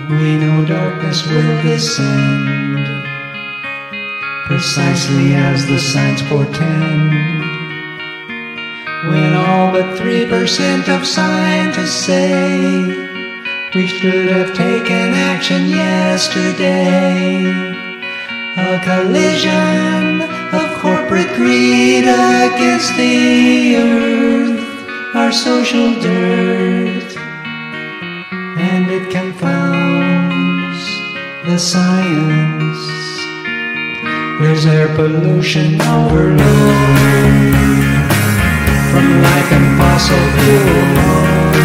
We know darkness will descend, precisely as the signs portend. When all but 3% of scientists say we should have taken action yesterday. A collision of corporate greed against the earth, our social dirt, and it confounds the science. There's air pollution overload from life and fossil fuel.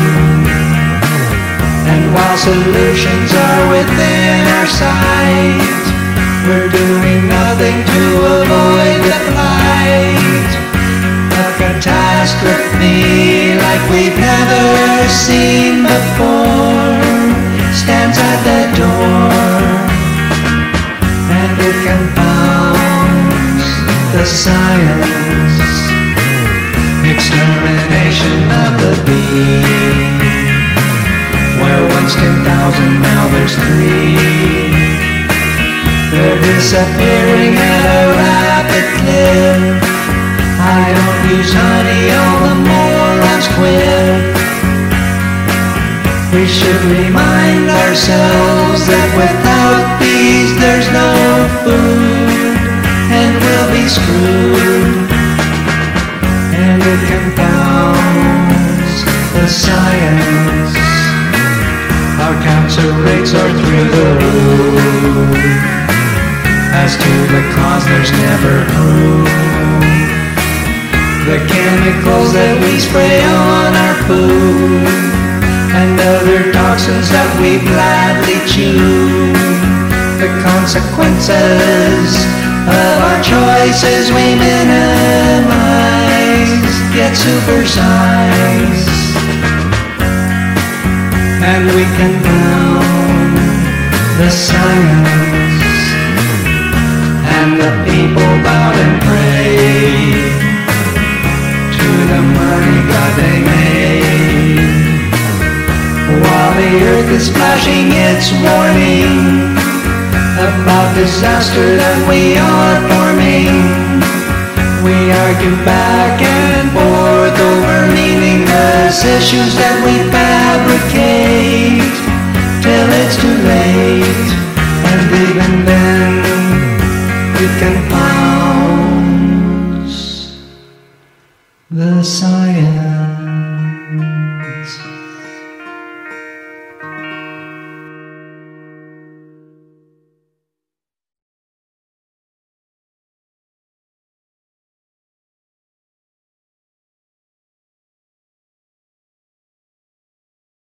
And while solutions are within our sight, we're doing nothing to avoid the flight. A catastrophe like we've never seen before stands at the door, and it confounds the science. Extermination of the bee, where once 10,000, now there's 3. They're disappearing at a rapid clip. I don't use honey, all the morons quit. We should remind ourselves that without bees there's no food, and we'll be screwed. And it confounds the science. Our cancer rates are through the roof. As to the cause, there's never proof. The chemicals that we spray on our food and other toxins that we gladly chew, the consequences of our choices we minimize, yet supersize. And we confound the science, and the people bow and pray to the money god they made, while the earth is flashing its warning about disaster that we are forming. We argue back and forth over meaningless issues that we fabricate till it's too late, and even then it confounds the science.